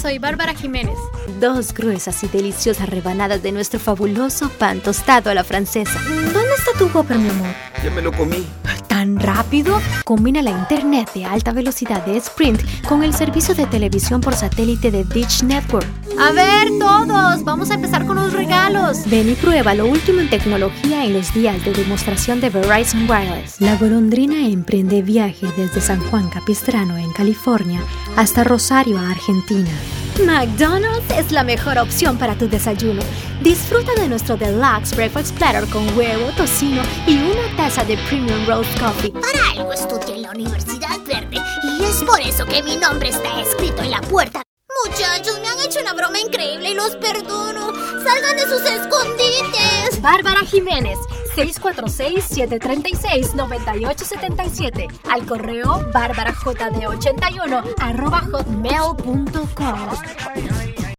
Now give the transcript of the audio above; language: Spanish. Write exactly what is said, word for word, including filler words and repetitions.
soy Bárbara Jiménez. Dos gruesas y deliciosas rebanadas de nuestro fabuloso pan tostado a la francesa. ¿Dónde está tu Whopper, mi amor? Ya me lo comí. ¿Tan rápido? Combina la internet de alta velocidad de Sprint con el servicio de televisión por satélite de Dish Network. A ver, todos, vamos a empezar con los regalos. Ven y prueba lo último en tecnología en los días de demostración de Verizon Wireless. La golondrina emprende viaje desde San Juan Capistrano, en California, hasta Rosario, Argentina. McDonald's es la mejor opción para tu desayuno. Disfruta de nuestro Deluxe Breakfast Platter con huevo, tocino y una taza de Premium Roast Coffee. Para algo estudié en la Universidad Verde y es por eso que mi nombre está escrito en la puerta. Muchachos, me han hecho una broma increíble y los perdono. ¡Salgan de sus escondites! Bárbara Jiménez, seis cuatro seis, siete tres seis, nueve ocho siete siete. Al correo barbarajd ochenta y uno arroba hotmail punto com.